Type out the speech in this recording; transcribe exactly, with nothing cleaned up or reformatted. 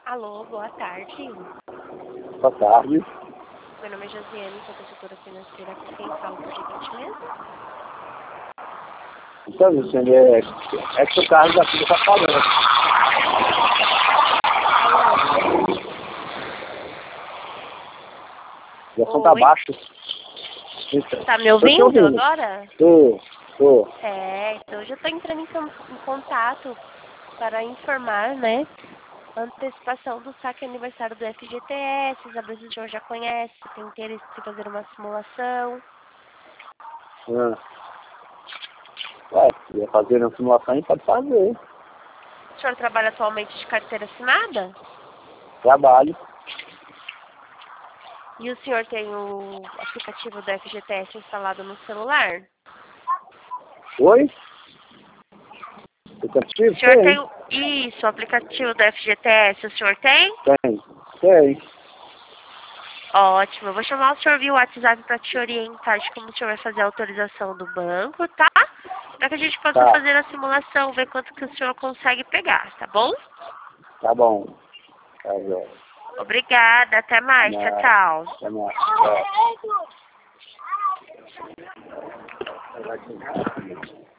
Alô, boa tarde. Boa tarde. Meu nome é Josiane, sou consultora financeira. Com quem falo, por gentileza? Então, Luciane, é, é que o Carlos aqui está falando. O som tá baixo. Tá me ouvindo, ouvindo agora? Tô, tô. É, então eu já estou entrando em, em contato para informar, né, a antecipação do saque aniversário do F G T S, saber se o senhor já conhece, se tem interesse em fazer uma simulação. Ah. Ué, se ia fazer uma simulação, pode fazer. O senhor trabalha atualmente de carteira assinada? Trabalho. E o senhor tem o aplicativo do F G T S instalado no celular? Oi? Aplicativo? O senhor Tem. tem o... Isso, o aplicativo do F G T S, o senhor tem? Tem. Tem. Ótimo, eu vou chamar o senhor via WhatsApp para te orientar de como o senhor vai fazer a autorização do banco, tá? Para que a gente possa Tá. fazer a simulação, ver quanto que o senhor consegue pegar, tá bom? Tá bom. Tá bom. Obrigada, até mais, tchau, tchau. Até mais. Tchau.